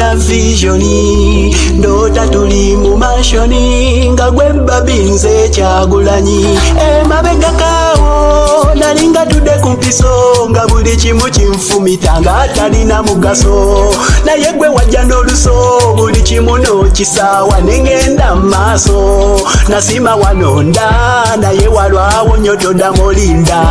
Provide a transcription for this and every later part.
chimfuna visioni ndota tuli mu mashoni nga gwemba binze Kyagulanyi mabega kawo nalinga tudde kumpiso nga buli kimu kimfumita nga atalina mugaso naye gwe wajja n'oluso buli kimu n'okisaawa nengenda maaso nasima wanonda naye walwawo nnyo toddamu linda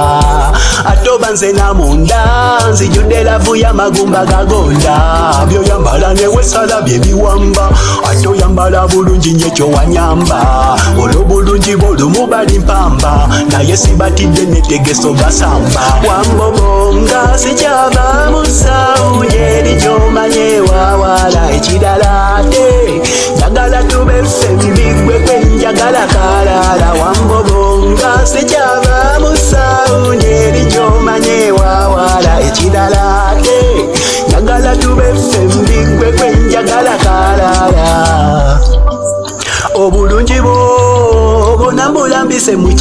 atoba nze namunda nzijudde lavu y'amagumba gagonda byoyambala newesala byebiwamba ate oyambala bulungi nnyo ekyo wanyamba olwo bulungi bw'olumu bali mpamba naye sibatidde netegeso gasamba wambogo nga sikyava mu ssawu eri gy'omanye wawala ekirala ate njagala tube ffembi gwe gwe njagala kalala wambogo nga sikyava mu ssawu eri gy'omanye wawala ekirala ate njagala tube ffembi gwe gwe njagala kalala obulungi bwo bwonna mbulambise mu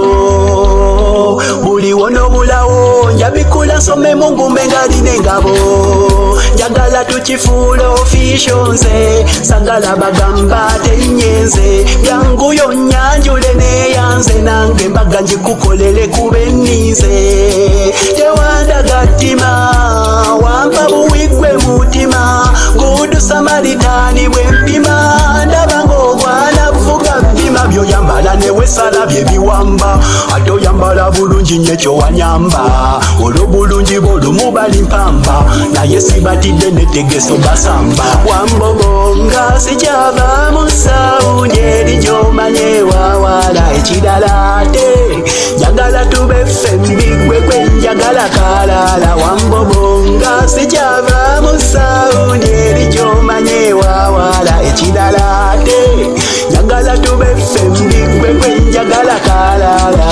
kitabo buliwoo n'obulawo njabikula nsomemu ngumbe ng'alina engabo njagala tukifuula ofisho nze sagala bagamba tenyenze byanguyo nyanjule neyanze nange mbaga njikukolere kube nninze tewandagatima wampa buwigwe mutima gudu samaritani bwempima ndaba ng'ogwana vuga mpima byoyambala newesala byebiwamba ate oyambala bulungi nnyo ekyo wanyamba olwo bulungi bw'olumu bali mpamba naye sibatidde netegeso gasamba wambogo nga sikyava mu ssawu eri gy'omanye wawala ekirala ate njagala tube ffembi gwe gwe njagala kalala wambogo nga sikyava mu ssawu eri gy'omanye wawala ekirala ate njagala tube ffembi gwe gwe njagala kalala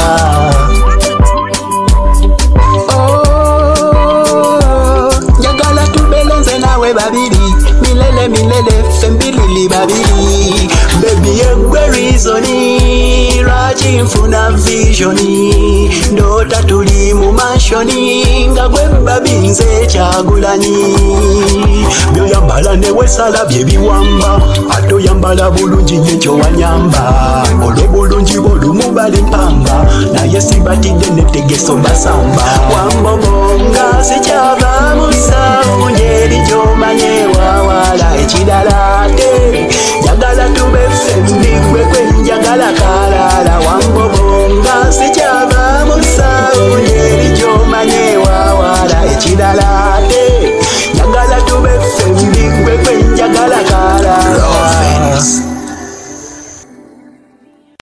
njagala tubelenze nawe babiri milele fembilili babiri bebi yegwe reasoni lwaki nfuna visioni ndota tuli mu mashoni nga gwemba binze Kyagulanyi byoyambala newesala byebiwamba ate oyambala bulungi nnyo ekyo wanyamba olwo bulungi bw'olumu bali mpamba naye sibatidde netegeso basamba wambogo nga sikyava mu ssawu eri gy'omanye wawa